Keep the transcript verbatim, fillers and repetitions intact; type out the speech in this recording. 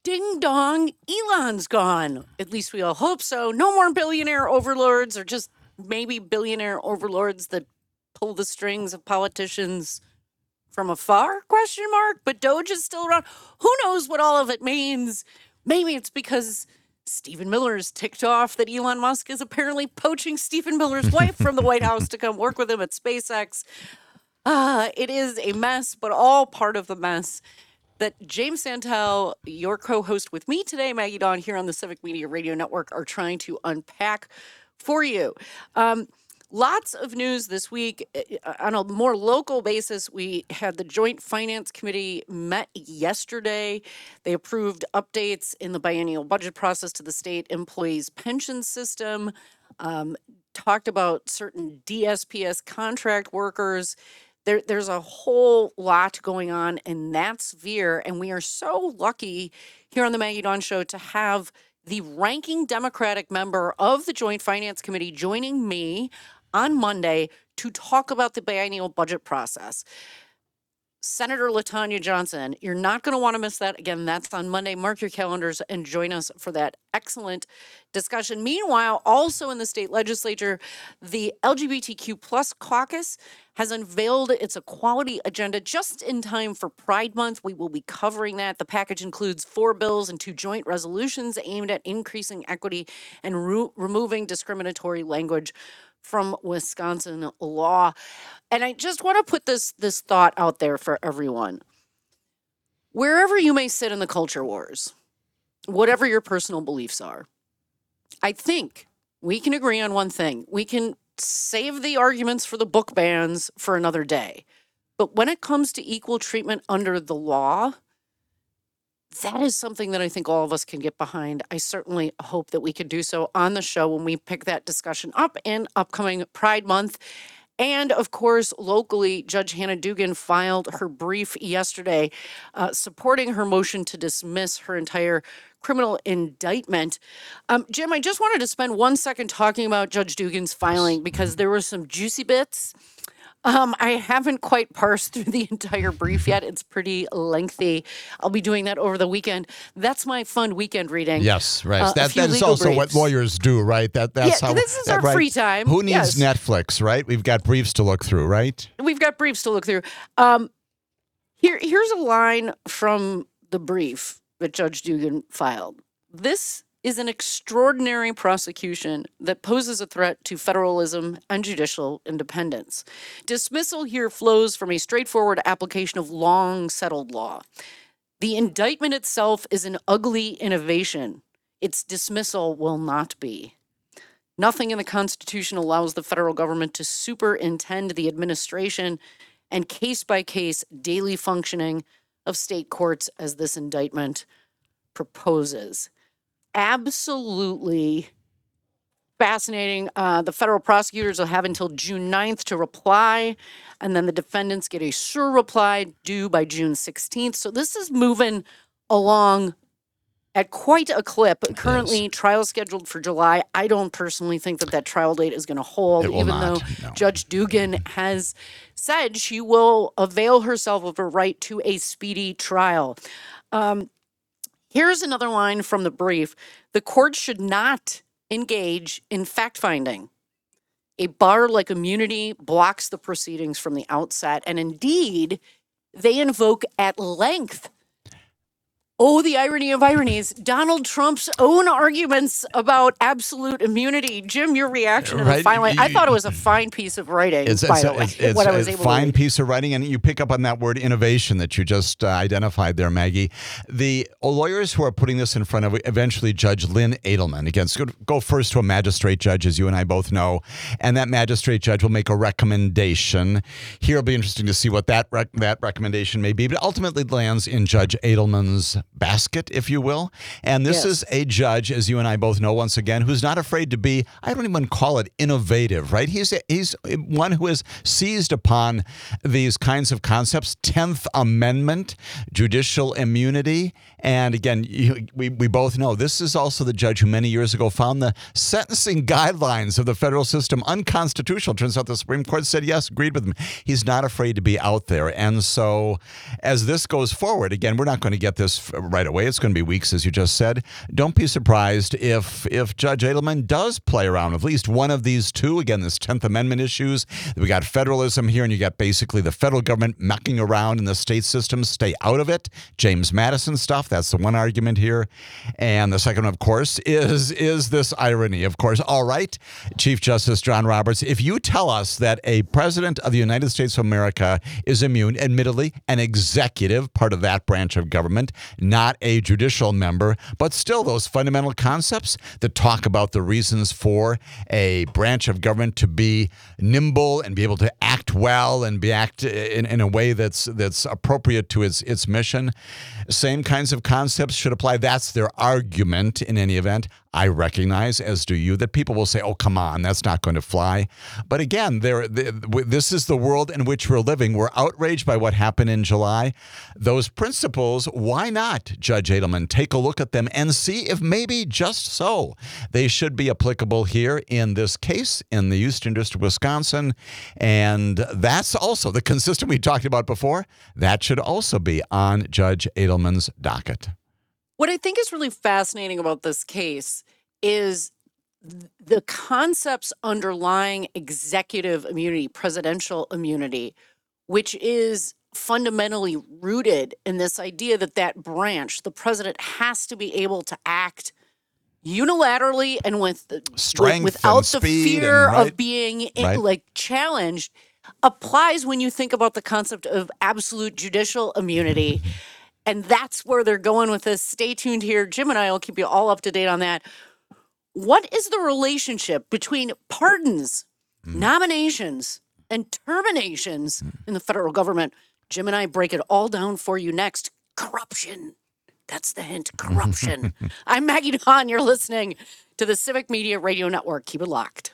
Ding dong, Elon's gone. At least we all hope so. No more billionaire overlords, or just maybe billionaire overlords that pull the strings of politicians from afar, question mark. But Doge is still around. Who knows what all of it means? Maybe it's because Stephen Miller is ticked off that Elon Musk is apparently poaching Stephen Miller's wife from the White House to come work with him at SpaceX. Uh, it is a mess, but all part of the mess that James Santel, your co-host with me today, Maggie Dawn, here on the Civic Media Radio Network, are trying to unpack for you. Um, lots of news this week. On a more local basis, we had the Joint Finance Committee met yesterday. They approved updates in the biennial budget process to the state employees' pension system, um, talked about certain D S P S contract workers. There, there's a whole lot going on in that sphere, and we are so lucky here on the Maggie Dawn Show to have the ranking Democratic member of the Joint Finance Committee joining me on Monday to talk about the biennial budget process. Senator LaTonya Johnson, you're not going to want to miss that. Again, that's on Monday. Mark your calendars and join us for that excellent discussion. Meanwhile, also in the state legislature, the L G B T Q plus caucus has unveiled its equality agenda just in time for Pride Month. We will be covering that. The package includes four bills and two joint resolutions aimed at increasing equity and re- removing discriminatory language from Wisconsin law. And I just want to put this this thought out there for everyone. Wherever you may sit in the culture wars, whatever your personal beliefs are, I think we can agree on one thing. We can save the arguments for the book bans for another day. But when it comes to equal treatment under the law, that is something that I think all of us can get behind. I certainly hope that we can do so on the show when we pick that discussion up in upcoming Pride Month. And of course, locally, Judge Hannah Dugan filed her brief yesterday uh, supporting her motion to dismiss her entire criminal indictment. Um, Jim, I just wanted to spend one second talking about Judge Dugan's filing because there were some juicy bits. Um, I haven't quite parsed through the entire brief yet. It's pretty lengthy. I'll be doing that over the weekend. That's my fun weekend reading. Yes, right. Uh, that that is also briefs. what lawyers do, right? That that's yeah, how this is that, our right? free time. Who needs Yes. Netflix, right? We've got briefs to look through, right? We've got briefs to look through. Um, here, here's a line from the brief that Judge Dugan filed. This is an extraordinary prosecution that poses a threat to federalism and judicial independence. Dismissal here flows from a straightforward application of long settled law. The indictment itself is an ugly innovation. Its dismissal will not be. Nothing in the Constitution allows the federal government to superintend the administration and case-by-case daily functioning of state courts as this indictment proposes. Absolutely fascinating. Uh, the federal prosecutors will have until June ninth to reply, and then the defendants get a sure reply due by June sixteenth. So this is moving along at quite a clip. Currently, trial scheduled for July. I don't personally think that that trial date is going to hold, It will even not, though no. Judge Dugan has said she will avail herself of her right to a speedy trial. Um, Here's another line from the brief. The court should not engage in fact-finding. A bar like immunity blocks the proceedings from the outset, and indeed, they invoke at length, oh, the irony of ironies, Donald Trump's own arguments about absolute immunity. Jim, your reaction to the Right. filing. I thought it was a fine piece of writing, It's, by it's, the way, it's, it's what I was a able fine to read. piece of writing, and you pick up on that word innovation that you just uh, identified there, Maggie. The lawyers who are putting this in front of eventually Judge Lynn Edelman, again, so go first to a magistrate judge, as you and I both know, and that magistrate judge will make a recommendation. Here it'll be interesting to see what that rec- that recommendation may be, but ultimately lands in Judge Edelman's basket, if you will. And this Yes. is a judge, as you and I both know, once again, who's not afraid to be, I don't even call it innovative, right? He's he's one who has seized upon these kinds of concepts, tenth Amendment, judicial immunity. And again, you, we, we both know this is also the judge who many years ago found the sentencing guidelines of the federal system unconstitutional. Turns out the Supreme Court said yes, agreed with him. He's not afraid to be out there. And so as this goes forward, again, we're not going to get this right away. It's going to be weeks, as you just said. Don't be surprised if if Judge Edelman does play around with at least one of these two. Again, this tenth Amendment issues. We got federalism here, and you got basically the federal government mucking around in the state system. Stay out of it. James Madison stuff. That's the one argument here. And the second, of course, is, is this irony. Of course, all right, Chief Justice John Roberts, if you tell us that a president of the United States of America is immune, admittedly, an executive, part of that branch of government, not a judicial member, but still those fundamental concepts that talk about the reasons for a branch of government to be nimble and be able to act well and be act in, in a way that's that's appropriate to its its mission. Same kinds of concepts should apply. That's their argument in any event. I recognize, as do you, that people will say, oh, come on, that's not going to fly. But again, there, this is the world in which we're living. We're outraged by what happened in July. Those principles, why not, Judge Edelman, take a look at them and see if maybe just so they should be applicable here in this case in the Eastern District of Wisconsin. And that's also the consistent we talked about before. That should also be on Judge Edelman's docket. What I think is really fascinating about this case is th- the concepts underlying executive immunity, presidential immunity, which is fundamentally rooted in this idea that that branch, the president, has to be able to act unilaterally and with the, Strength with, without and the speed fear and, right, of being in, right. like challenged, applies when you think about the concept of absolute judicial immunity. And that's where they're going with this. Stay tuned here. Jim and I will keep you all up to date on that. What is the relationship between pardons, mm. nominations, and terminations mm. in the federal government? Jim and I break it all down for you next. Corruption. That's the hint. Corruption. I'm Maggie Dawn. You're listening to the Civic Media Radio Network. Keep it locked.